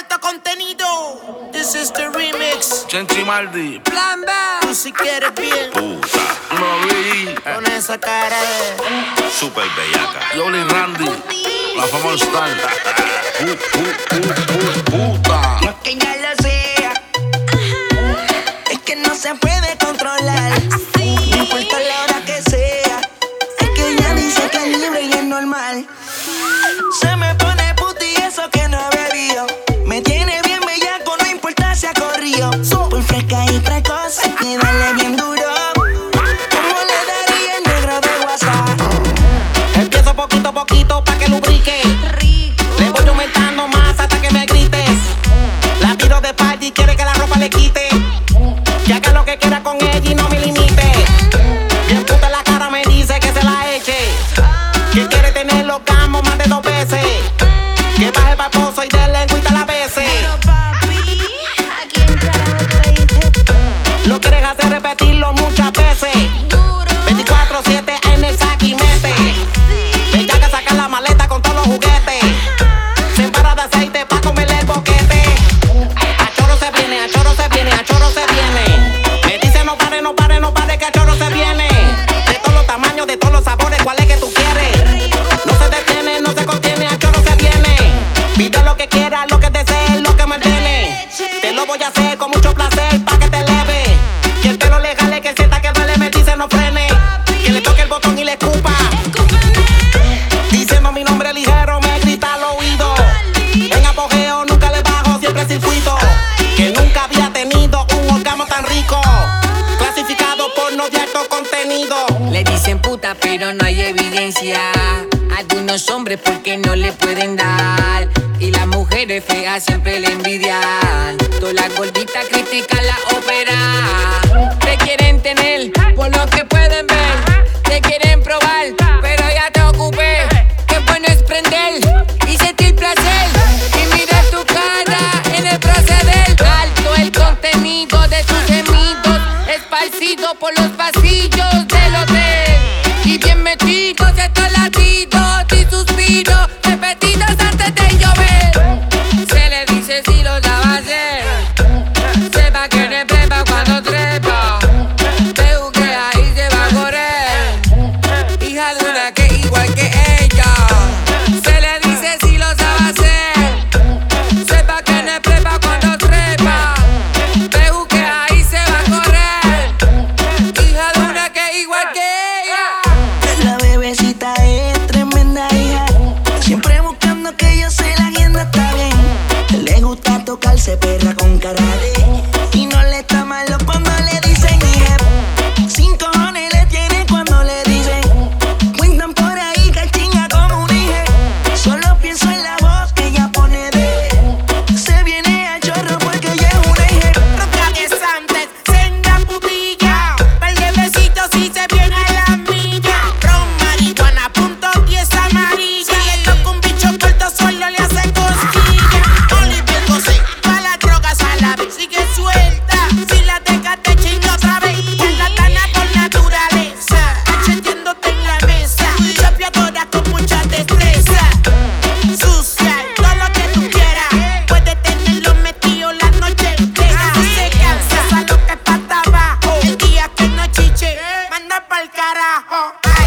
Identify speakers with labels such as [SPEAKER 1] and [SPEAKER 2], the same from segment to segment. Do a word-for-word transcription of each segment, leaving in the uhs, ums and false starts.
[SPEAKER 1] alto contenido. This is the remix.
[SPEAKER 2] Chenchi Maldi.
[SPEAKER 1] Plan B. Tú si quieres bien.
[SPEAKER 2] Puta. Moví.
[SPEAKER 1] Con esa cara de
[SPEAKER 2] Super bellaca. Yoli Randy. La fama star. uh, uh, uh, uh, puta.
[SPEAKER 3] No es que ya lo sea, es que no se puede controlar. No importa la hora que sea, es que ella dice que es libre y es normal. Se me pone puti y eso que no he bebido. Me tiene bien bellaco, no importa si ha corrido. Por fresca y precoz, hay que darle bien duro. Como le daría el negro de WhatsApp.
[SPEAKER 4] Empiezo poquito a poquito pa' que lubrique. Le voy aumentando más hasta que me grites. La tiro de party y quiere que la ropa le quite. Que haga lo que quiera con ella y no me limite. Bien puta en la cara me dice que se la eche. Que quiere tener los gamos más de dos veces. Que baje pa'l pozo y de lengüita la veces.
[SPEAKER 5] Pero papi, aquí en carajo te diste
[SPEAKER 4] Lo quieres hacer repetirlo muchas veces.
[SPEAKER 5] duro.
[SPEAKER 4] veinticuatro siete en el saque y mete. Ella que saca la maleta con todos los juguetes. Se empara de aceite pa' comerle el boquete. A choro se viene, a choro se viene, a choro se viene. Me dice no pare, no pare, no pare, que a choro se viene. De todos los tamaños, de todos los sabores, ¿cuál es que tú quieres? No se detiene, no se contiene, a choro se viene. Pide lo que quieras, lo que desees, lo que me ordene. Te lo voy a hacer con mucho placer pa' que te eleve. Y el pelo le jale, que sienta que duele, me dice no frene. Que le toque el botón y le escupa. Diciendo mi nombre ligero, me grita al oído. En apogeo nunca le bajo, siempre circuito. Que nunca había tenido un orgasmo tan rico. Clasificado por no de alto contenido.
[SPEAKER 6] Le dicen puta, pero no hay evidencia. Algunos hombres porque no le pueden dar. Y las mujeres feas siempre le envidian. Todas las gorditas critican la ópera. Te quieren tener por lo que pueden ver. Te quieren probar, pero ya te ocupé. Qué bueno es prender y sentir placer. Y mirar tu cara en el proceder. Alto el contenido de tus gemidos, esparcido por los pasillos del hotel. Y bien metidos estos latidos y suspiros repetidos antes de llover. Se le dice si lo sabe hacer. Sepa que no prepa cuando trepa. Te busque ahí se va a correr. Hija de una que igual que ella. Se le dice si lo sabe hacer. Sepa que no prepa cuando trepa. Te busque ahí se va a correr. Hija de una que igual que ella.
[SPEAKER 3] La bebecita es tremenda hija. Siempre buscando que yo sé la agenda está bien. Le gusta tocarse perra con cara de. Y no le está malo cuando le dicen hija. Sin cojones le tiene cuando le dicen. Cuentan por ahí que chinga como un hija. Solo pienso en la voz que ella pone de. Se viene a chorro porque ella es una hija.
[SPEAKER 1] antes, senda putilla. Par de besitos y se viene a la milla. Ron, marihuana, punto diez amarilla. Si le toca un bicho corto, solo le hace cosquilla. Oliviéndose, pa' las drogas a la vez. Sigue suelta, si la dejas te chinga otra vez. En la tana por naturaleza, cacheteándote en la mesa. Chapeadora con mucha destreza. Sucia, todo lo que tú quieras. Puedes tenerlo metido la noche entera. Si se cansa, a lo que es pata abajo. El día que no chiche, manda pa'l carajo. A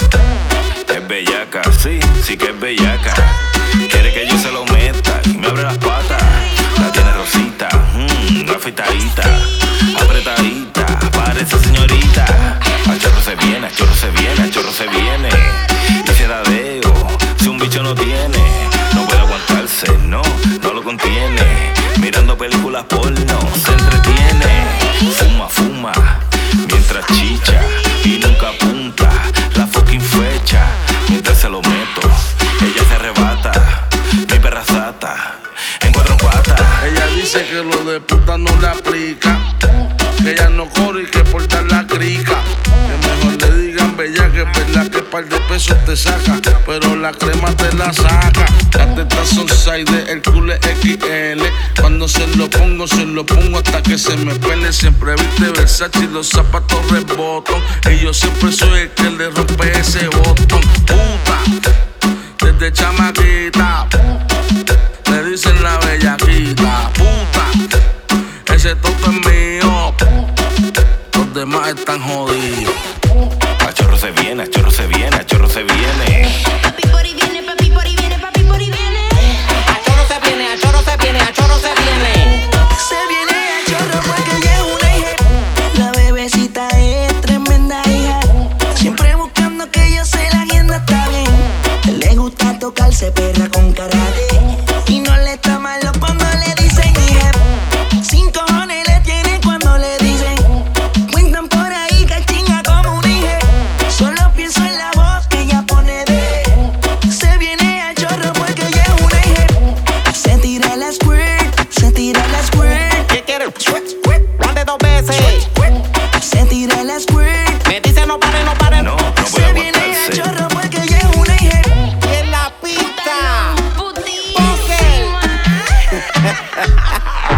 [SPEAKER 1] esa.
[SPEAKER 2] Es bellaca, sí, sí que es bellaca. Quiere que yo se lo meta y me abre las patas. La tiene rosita, mmm, afeitadita, apretadita, parece señorita. A chorro se viene, a chorro se viene, a chorro se viene. Y si era deo, si un bicho no tiene, no puede aguantarse, no, no lo contiene. Mirando películas porno, se entretiene. Fuma, fuma, mientras chicha y nunca apunta la fucking fecha. Mientras se lo meto, ella se arrebata, mi perra sata, en cuatro patas.
[SPEAKER 7] Ella dice que lo de puta no le aplica, que ella no corre y que por dar la crica. Que mejor le digan bella que es verdad que par de pesos te saca, pero la crema te la saca. Las tetas son size, el culo es equis ele. Cuando se lo pongo, se lo pongo hasta que se me pele. Siempre viste Versace y los zapatos rebotan, y yo siempre soy el que le rompe ese botón. Puta, desde chamaquita le dicen la bellaquita. maldita puta. Ese toto es mío. Los demás están jodidos.
[SPEAKER 2] A chorro se viene, a chorro se viene, a chorro se viene.
[SPEAKER 5] Papi por ahí viene, papi por ahí viene, papi por ahí viene.
[SPEAKER 4] A chorro se viene, a chorro se viene, a chorro se viene.
[SPEAKER 3] Se viene a chorro porque ella es una hija. La bebecita es tremenda hija. Siempre buscando que yo se la agenda está bien. Le gusta tocarse perra con cara de. Y no le está malo cuando le dicen hija. Sin cojones le tienen cuando le dicen. Cuentan por ahí que chinga como un hija. Solo pienso en la voz que ella pone de. Se viene a chorro porque ella es una hija. Se tira la squirt, se tira la squirt.
[SPEAKER 4] ¿Qué quieres? Mande dos veces.
[SPEAKER 3] Se tira la squirt.
[SPEAKER 4] Me dice no pare, no pare.
[SPEAKER 2] No, no puede
[SPEAKER 3] Se viene a
[SPEAKER 2] aguantarse.
[SPEAKER 3] chorro porque ella es una hija.
[SPEAKER 4] Y en la pista.
[SPEAKER 5] Putísima.